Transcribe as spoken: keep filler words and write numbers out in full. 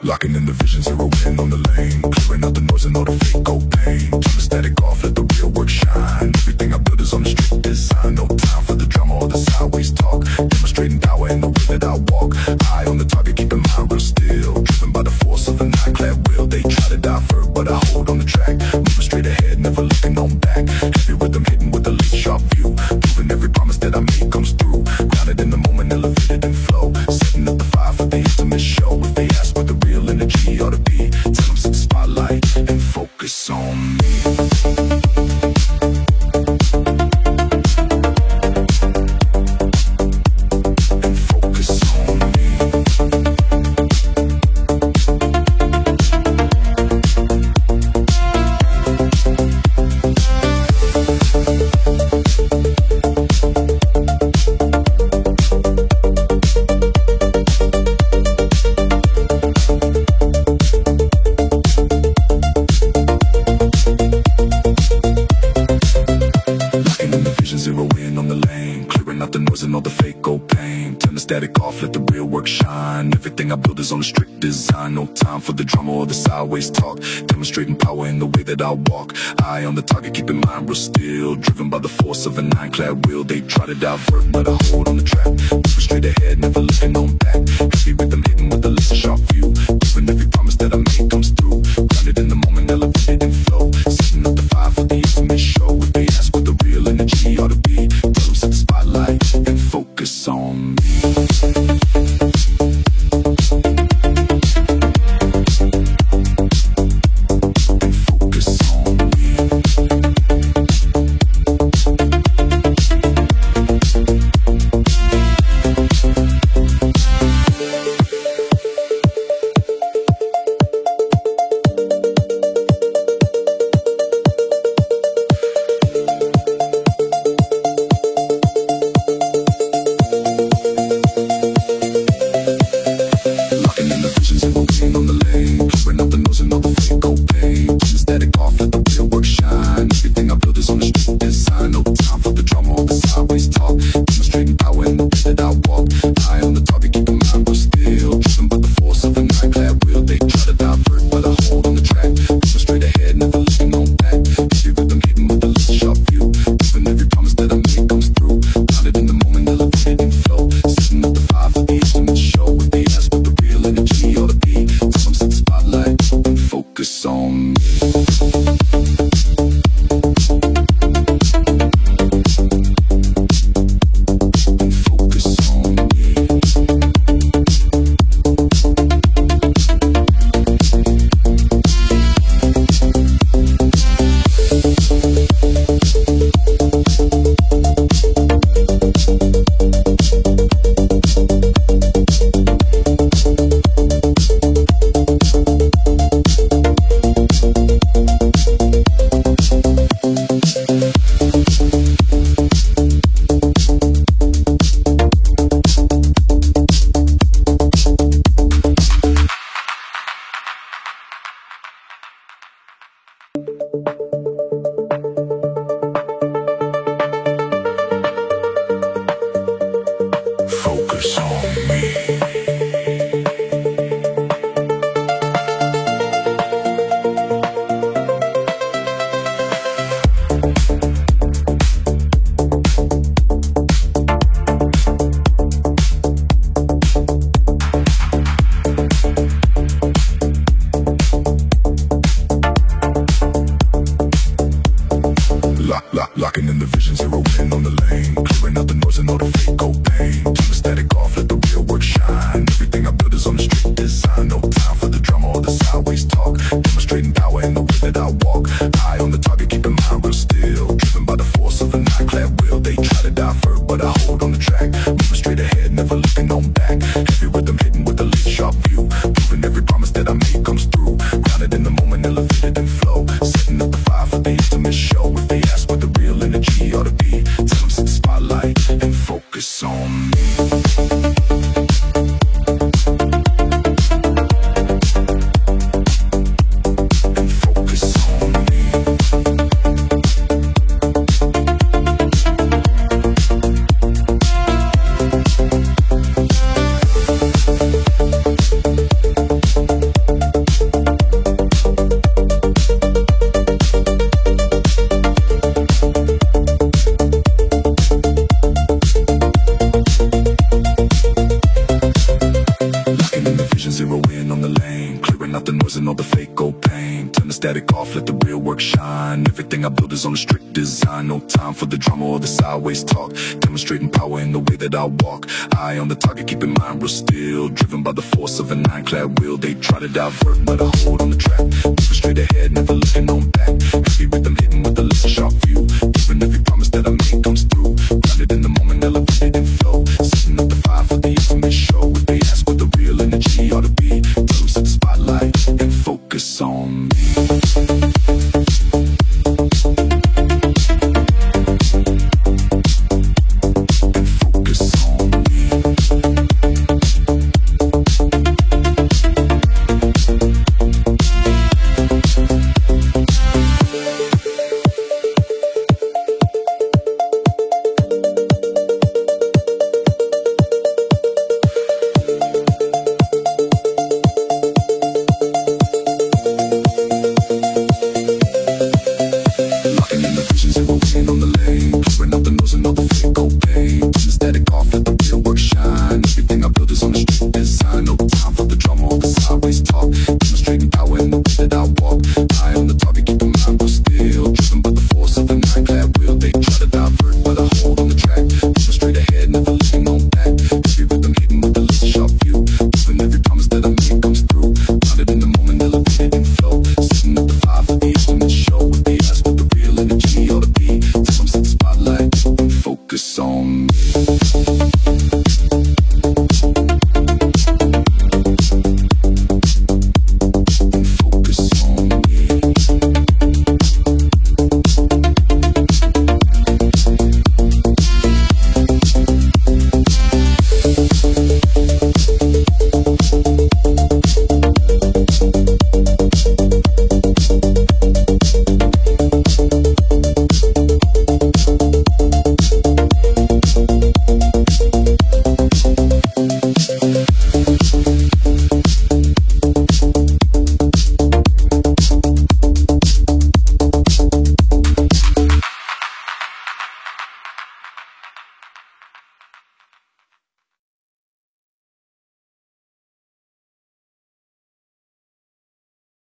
Locking in the vision, zero in on the lane. Clearing out the noise and all the fake old pain. Turn the static off, let the real work shine. Everything I build is on the strict design. No time for the drama or the sideways talk. Demonstrating power in the way that I walk. Eye on the target, keeping mind real still. Driven by the force of an ironclad will. They try to divert, but I hold on the track. Moving straight ahead, never looking on back. Heavy rhythm hitting with a lead sharp view. Proving every promise that I make comes through. Grounded in the moment, elevated in flow. Setting up the fire for the intimate show. If they ask what the real energy ought to be, tell them sit the spotlight and focus on me. Everything I build is on a strict design. No time for the drama or the sideways talk. Demonstrating power in the way that I walk. Eye on the target, keeping mind real still. Driven by the force of an ironclad will. They try to divert, but I hold on the track. Moving straight ahead, never looking on back. Heavy rhythm hitting with a laser sharp view. Proving every promise that I make comes through. Grounded in the moment, elevated in flow. Setting up the fire for the intimate show. If they ask what the real energy ought to be, tell them set the spotlight and focus on me. Locking in the vision, zero in on the lane. Clearing out the noise and all the fake old pain. Turn the static off, let the real work shine. Everything I build is on the strict design. No time for the drama or the sideways talk. Demonstrating power in the way that I walk. Eye on the target, keeping mind real still. Driven by the force of an ironclad will. They try to divert, but I hold on the track. Moving straight ahead, never looking on back. Heavy rhythm hitting with a lead sharp view. Proving every promise that I make comes through. Grounded in the moment, elevated in flow. Setting up the fire for the intimate show. If they ask what the real energy ought to be, tell them set the spotlight and focus on me. We'll be right back. noise and all the fake old pain. Turn the static off, let the real work shine. Everything I build is on a strict design. No time for the drama or the sideways talk. Demonstrating power in the way that I walk. Eye on the target, keeping mind real still. Driven by the force of an ironclad wheel. They try to divert, but I hold on the track. Moving straight ahead, never looking on back. Heavy rhythm hitting with a laser sharp view. Even every promise that I make comes through. Grounded in the moment, elevated in flow. Setting up the fire for the ultimate show. If they ask what the real energy ought to be, tell them set the spotlight and focus on me. On the lane, clearing out the noise and all the fake old pain. Turn the static off, let the real work shine. Everything I build is on the street.